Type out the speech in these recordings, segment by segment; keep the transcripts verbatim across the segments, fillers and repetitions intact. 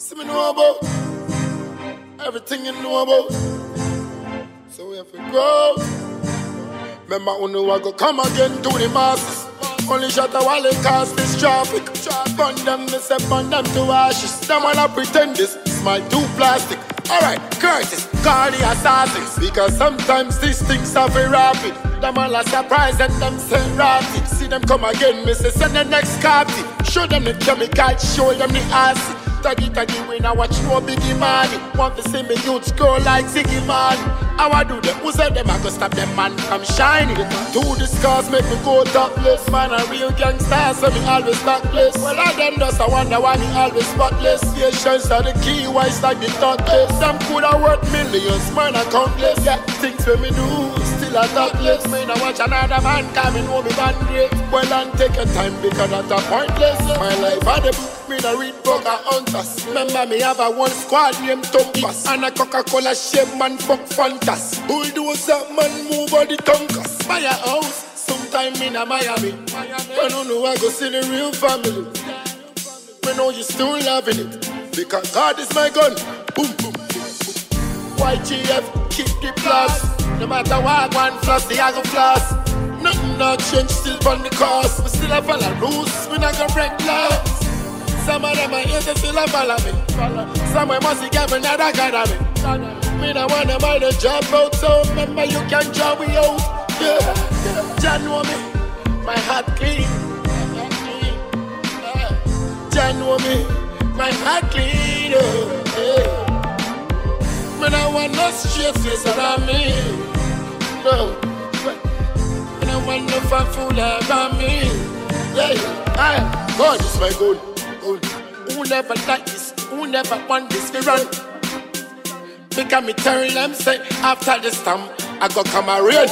See me know about everything you know about. So we have to grow. Remember when I go come again to the masses. Only shot a while it cause this traffic. Burn them, me say burn them to ashes. Them wanna pretend this smile too plastic. Alright, Curtis, call the assassins. Because sometimes these things are very rapid. Them all are surprised and them say rapid. See them come again, me say send the next copy. Show them the chemical, show them the acid. Taggy taggy when I watch no biggie money. Want to see me youths grow like Ziggy man. How I do them? Who said them I go stop them man from shining? Two the scars make me go topless. Man a real gangster so me always stockless. Well I them just I wonder why me always spotless. Patience are the key, why it's like the thoughtless. Some could have worth millions, man are countless. Yeah, things when me do, still a thoughtless. Me I watch another man coming home me band great. Well and take your time because that's a pointless. My life are the book. Me no read book a hunters. Remember me have a one squad named Tumpas. And a Coca-Cola shape man fuck Fantas. Bulldozer man move on the tonkas. Buy a house, sometime in a Miami. I don't know I go see the real family. We know you still loving it. Because God is my gun. Boom, boom, boom, boom. Y G F, keep the plus. No matter what one floss, the other floss. Nothing not change, still on the course. We still have all the rules, we not gonna break laws. Some of them are here to still follow me. Some of them must get another kind of me. Me don't wanna buy the job out, so remember you can job me out. Yeah, yeah. Jah know me, my heart clean. Jah know me, my heart clean. Oh, yeah. Me don't want no straight face around me. No, me don't want no fun fool around me. Yeah, yeah. God is my goal. Who never like this, who never want this to run. Because me tell them say after the storm I go come a rain.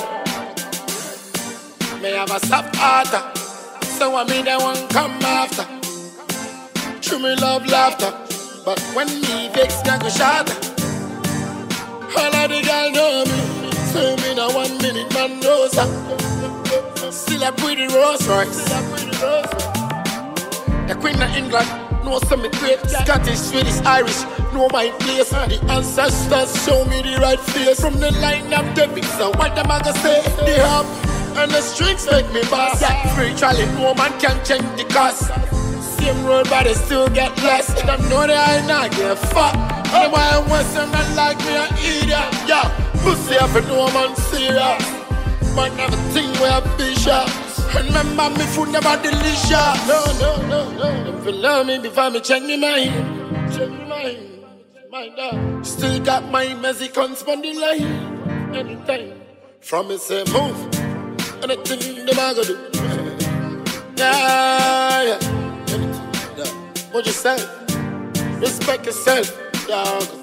Me have a soft heart, so I mean they won't come after. True me love laughter, but when me vex I go shatter. All of the girls know me, so me no one minute man knows that. Still a pretty Rolls Royce. The Queen of England, know some great. Scottish, Swedish, Irish, know my place. The ancestors show me the right face. From the line of David, so what am I gonna say? The harp and the strings make me boss. Yeah, spiritually, no man can change the cost. Same road, but they still get lost. They don't know that I not give a fuck. And why I want someone like me an idiot? Yeah, pussy up and no man serious. Man never think we're bishop. Remember me food never delicious. No, no, no, no. If you love me before me change me mind. Change me mind. Mind up. Still got my Mexican spondyline. Anytime. From me say move. Anything the man go do. Yeah, yeah. Anything. Yeah. What you say? Respect yourself. Yeah.